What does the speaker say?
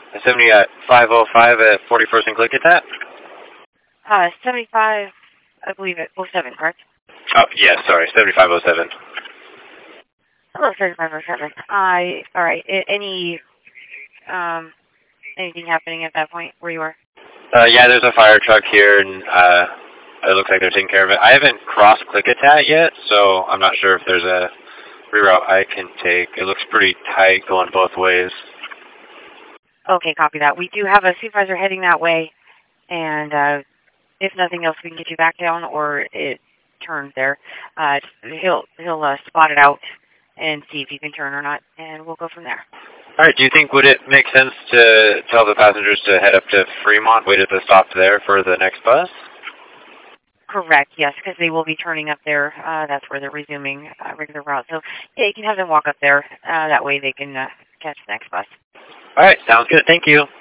7505 at 41st and Klickitat? 75, I believe it, 07, correct? Oh, yes, sorry, 7507. Hello, 7507. All right, anything happening at that point where you are? Yeah, there's a fire truck here, and it looks like they're taking care of it. I haven't crossed Klickitat yet, so I'm not sure if there's a reroute I can take. It looks pretty tight going both ways. Okay, copy that. We do have a supervisor heading that way, and if nothing else, we can get you back down, or it turns there. He'll spot it out and see if you can turn or not, and we'll go from there. All right, do you think would it make sense to tell the passengers to head up to Fremont, wait at the stop there for the next bus? Correct, yes, because they will be turning up there. That's where they're resuming regular route. So yeah, you can have them walk up there. That way they can catch the next bus. All right, sounds good. Thank you.